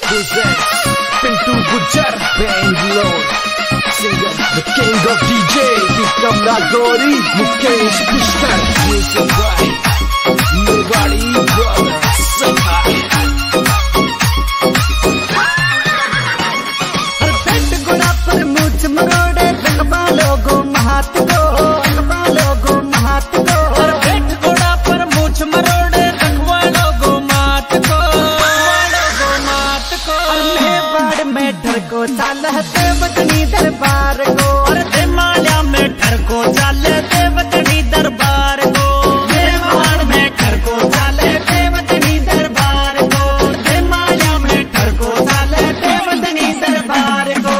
presents Pintu Gujar Bangalore. Singer, the king of DJ, Vikram Nagori, Mukesh Pushkar. Music by Nobody Brothers. पेट गोड़ा पर मूछ मरोड़े रखवा लोगो महात को, रखवा लोगो महात को। पेट गोड़ा पर मूछ मरोड़े रखवा लोगो मात को, लोगो मात को। मेवाड़ में डर को चालते वतनी दरबार को, और देमालिया में डर को चालते वतनी दरबार को। मेवाड़ में डर को चालते वतनी दरबार को, देमालिया में डर को चालते वतनी दरबार को।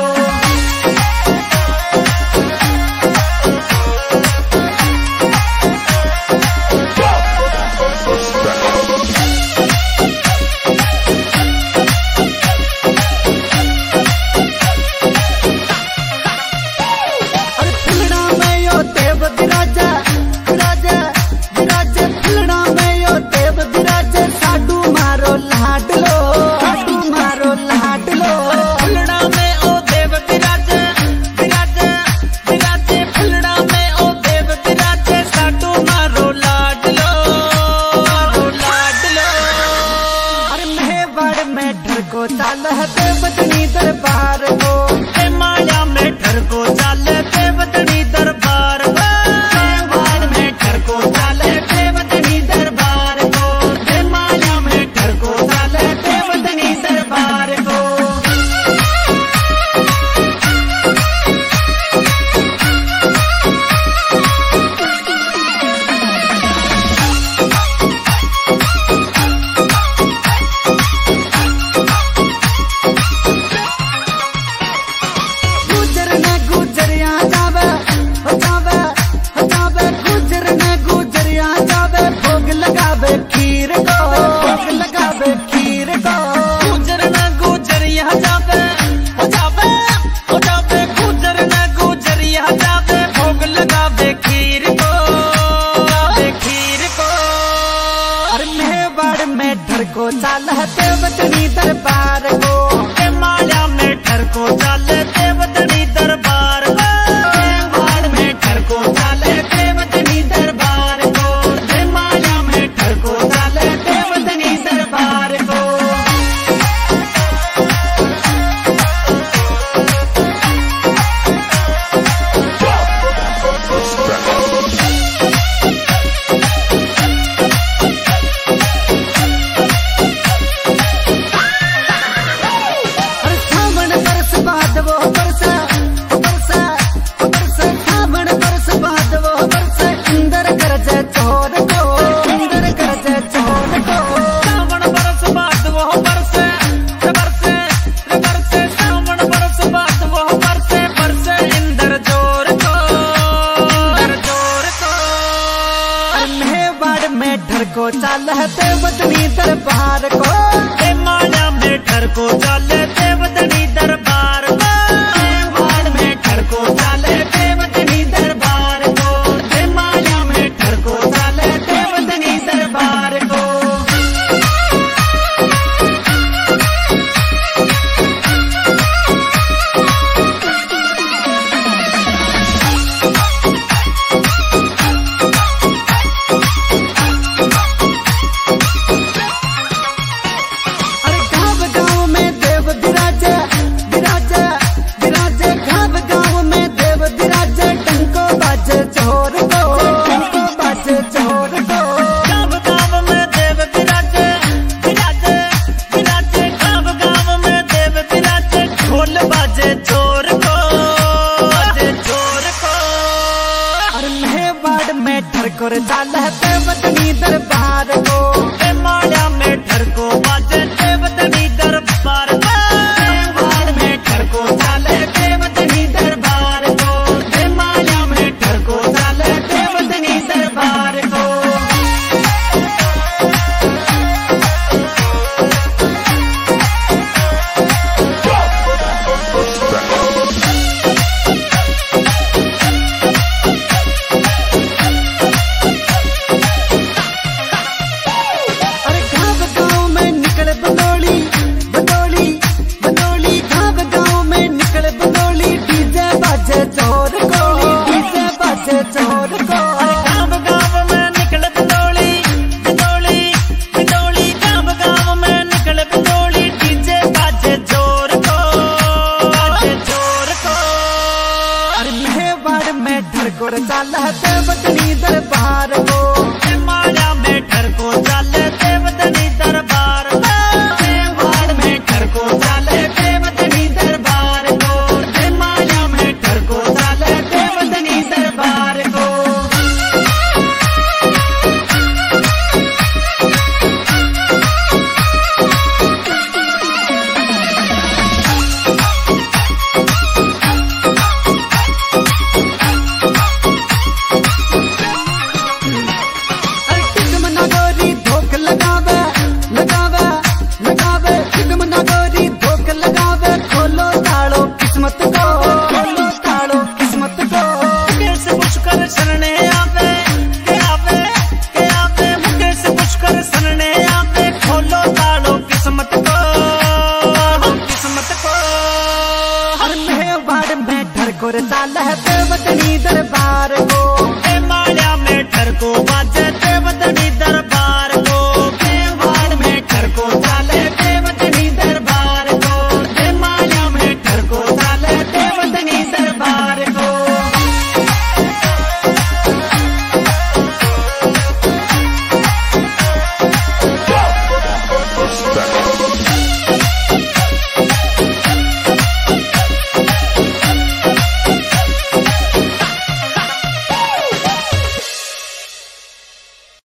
को चालते वतनी दरबार को, माया में डर को चालते वतनी दरबार को। मेवाड़ में डर को चालते वतनी दरबार को, माया में डर को चालते वतनी दरबार को। डर को चालते वतनी दरबार को, माया में डर को चालते वतनी दरबार को। मेवाड़ में डर को चालते वतनी दरबार को, माया में डर को चालते वतनी दरबार को। डर को चालते वतनी दरबार को, माया में डर को चालते वतनी दरबार को। मेवाड़ में डर को चालते वतनी दरबार को, माया में डर को चालते वतनी दरबार को। चाल देवतनी दरबार